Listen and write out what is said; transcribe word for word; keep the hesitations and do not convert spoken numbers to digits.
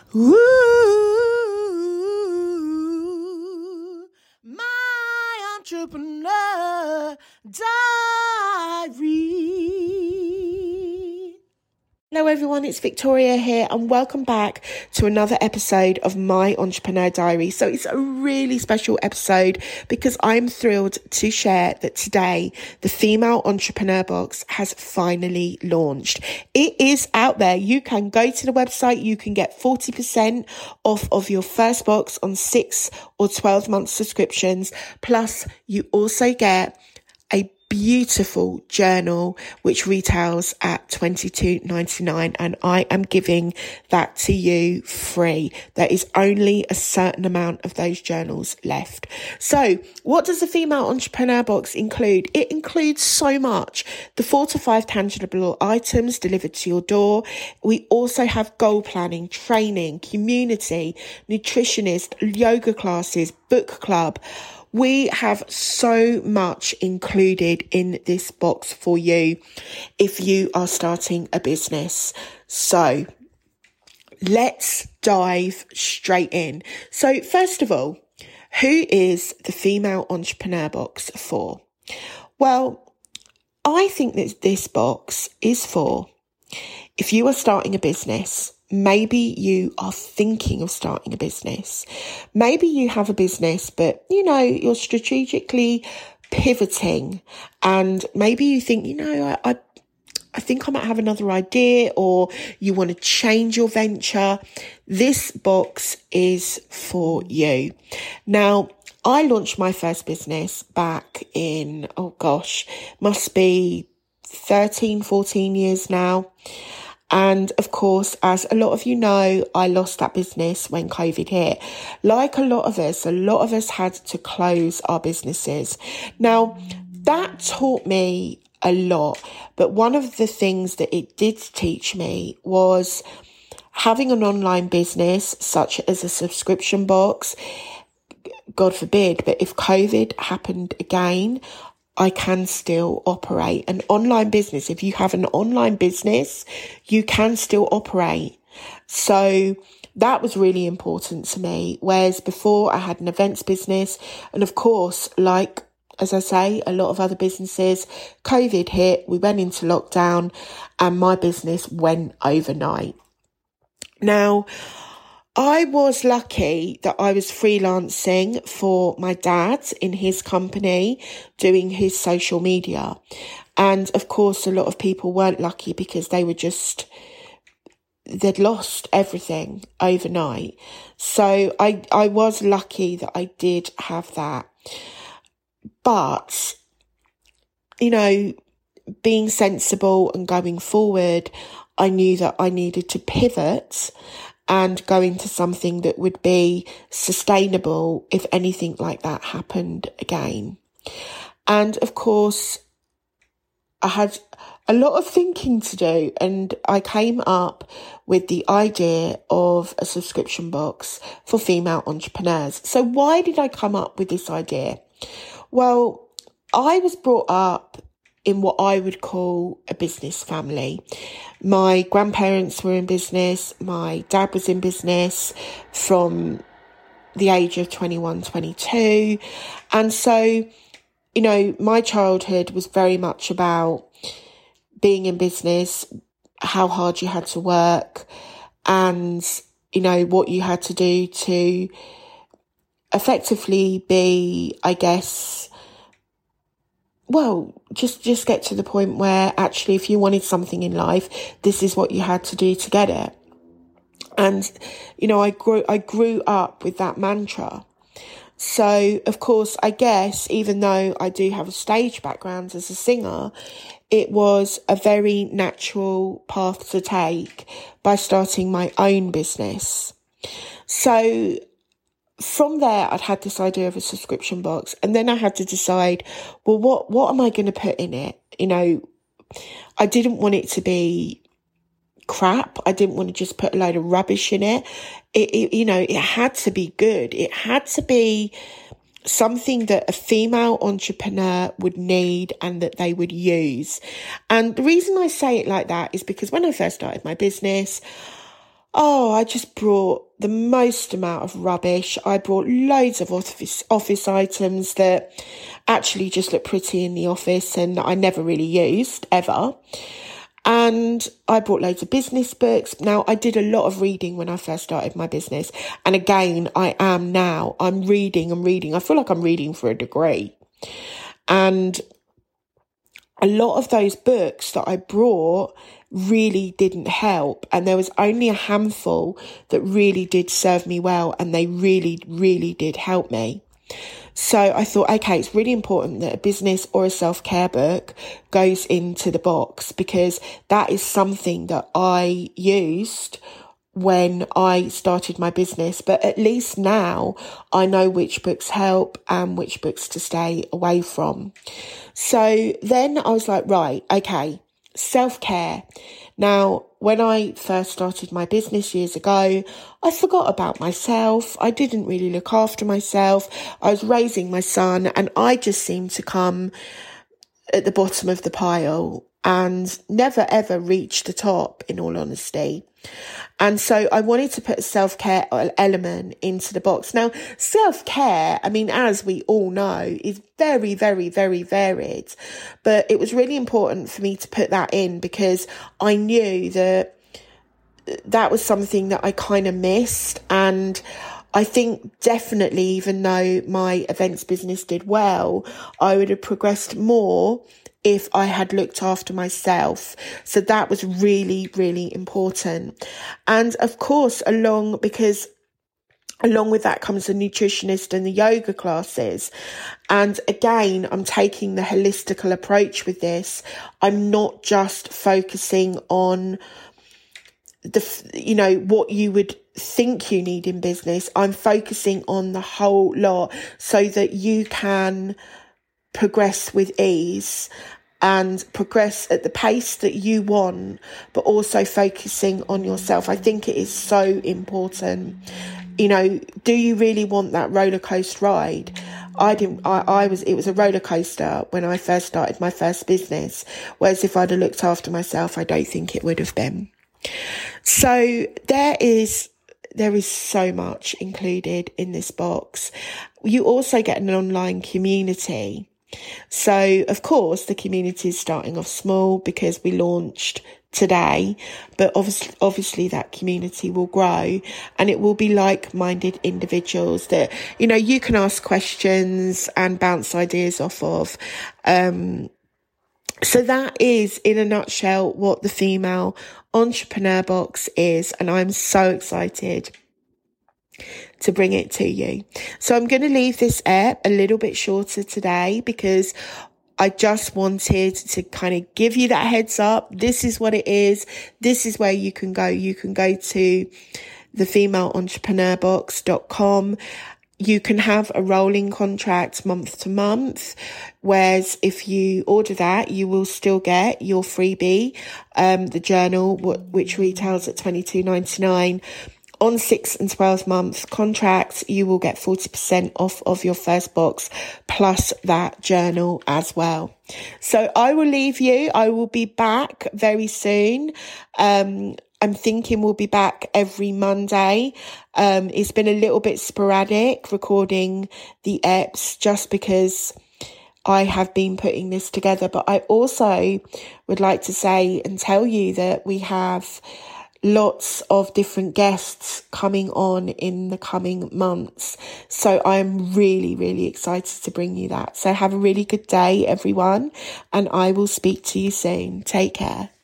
Ooh, my entrepreneur diary. Hello everyone, it's Victoria here and welcome back to another episode of My Entrepreneur Diary. So it's a really special episode because I'm thrilled to share that today the Female Entrepreneur Box has finally launched. It is out there. You can go to the website, you can get forty percent off of your first box on six or twelve month subscriptions. Plus you also get a beautiful journal which retails at twenty-two ninety-nine, and I am giving that to you free. There is only a certain amount of those journals left. So what does the Female Entrepreneur Box include? It includes so much. The four to five tangible items delivered to your door. We also have goal planning, training, community, nutritionist, yoga classes, book club. We have so much included in this box for you if you are starting a business. So let's dive straight in. So first of all, who is the Female Entrepreneur Box for? Well, I think that this box is for if you are starting a business. Maybe you are thinking of starting a business. Maybe you have a business, but you know, you're strategically pivoting and maybe you think, you know, I, I, I think I might have another idea, or you want to change your venture. This box is for you. Now, I launched my first business back in, oh gosh, must be thirteen, fourteen years now. And of course, as a lot of you know, I lost that business when COVID hit. Like a lot of us, a lot of us had to close our businesses. Now, that taught me a lot. But one of the things that it did teach me was having an online business, such as a subscription box. God forbid, but if COVID happened again, I can still operate an online business. If you have an online business, you can still operate. So that was really important to me. Whereas before I had an events business. And of course, like, as I say, a lot of other businesses, COVID hit, we went into lockdown and my business went overnight. Now, I was lucky that I was freelancing for my dad in his company, doing his social media. And of course, a lot of people weren't lucky because they were just, they'd lost everything overnight. So I, I was lucky that I did have that. But, you know, being sensible and going forward, I knew that I needed to pivot and go into something that would be sustainable if anything like that happened again. And of course, I had a lot of thinking to do, and I came up with the idea of a subscription box for female entrepreneurs. So why did I come up with this idea? Well, I was brought up in what I would call a business family. My grandparents were in business. My dad was in business from the age of twenty-one, twenty-two. And so, you know, my childhood was very much about being in business, how hard you had to work, and, you know, what you had to do to effectively be, I guess, well, just, just get to the point where actually if you wanted something in life, this is what you had to do to get it. And, you know, I grew, I grew up with that mantra. So, of course, I guess, even though I do have a stage background as a singer, it was a very natural path to take by starting my own business. So from there, I'd had this idea of a subscription box, and then I had to decide, well, what, what am I going to put in it? You know, I didn't want it to be crap. I didn't want to just put a load of rubbish in it. It, it you know, it had to be good. It had to be something that a female entrepreneur would need and that they would use. And the reason I say it like that is because when I first started my business, Oh, I just brought the most amount of rubbish. I brought loads of office office items that actually just look pretty in the office and I never really used ever. And I brought loads of business books. Now, I did a lot of reading when I first started my business. And again, I am now. I'm reading and reading. I feel like I'm reading for a degree. And a lot of those books that I brought really didn't help. And there was only a handful that really did serve me well. And they really, really did help me. So I thought, okay, it's really important that a business or a self-care book goes into the box, because that is something that I used when I started my business. But at least now I know which books help and which books to stay away from. So then I was like, right, okay, self-care. Now, when I first started my business years ago, I forgot about myself. I didn't really look after myself. I was raising my son and I just seemed to come at the bottom of the pile and never ever reach the top, in all honesty. And so I wanted to put a self-care element into the box. Now, self-care, I mean, as we all know, is very, very, very varied. But it was really important for me to put that in because I knew that that was something that I kind of missed. And I think definitely, even though my events business did well, I would have progressed more if I had looked after myself. So that was really, really important. And of course, along, because along with that comes the nutritionist and the yoga classes. And again, I'm taking the holistical approach with this. I'm not just focusing on the, you know, what you would think you need in business. I'm focusing on the whole lot so that you can progress with ease and progress at the pace that you want, but also focusing on yourself. I think it is so important. You know, do you really want that roller coaster ride? I didn't, I, I was, it was a roller coaster when I first started my first business. Whereas if I'd have looked after myself, I don't think it would have been. So there is, there is so much included in this box. You also get an online community. So, of course, the community is starting off small because we launched today, but obviously, obviously that community will grow and it will be like-minded individuals that, you know, you can ask questions and bounce ideas off of. Um, so that is, in a nutshell, what the Female Entrepreneur Box is, and I'm so excited to bring it to you. So I'm going to leave this app a little bit shorter today because I just wanted to kind of give you that heads up. This is what it is. This is where you can go. You can go to the female entrepreneur box dot com. You can have a rolling contract month to month, whereas if you order that, you will still get your freebie, um, the journal, which retails at twenty-two ninety-nine. On six and twelve month contracts, you will get forty percent off of your first box, plus that journal as well. So I will leave you. I will be back very soon. Um, I'm thinking we'll be back every Monday. Um, it's been a little bit sporadic recording the eps just because I have been putting this together. But I also would like to say and tell you that we have lots of different guests coming on in the coming months. So I'm really, really excited to bring you that. So have a really good day, everyone, and I will speak to you soon. Take care.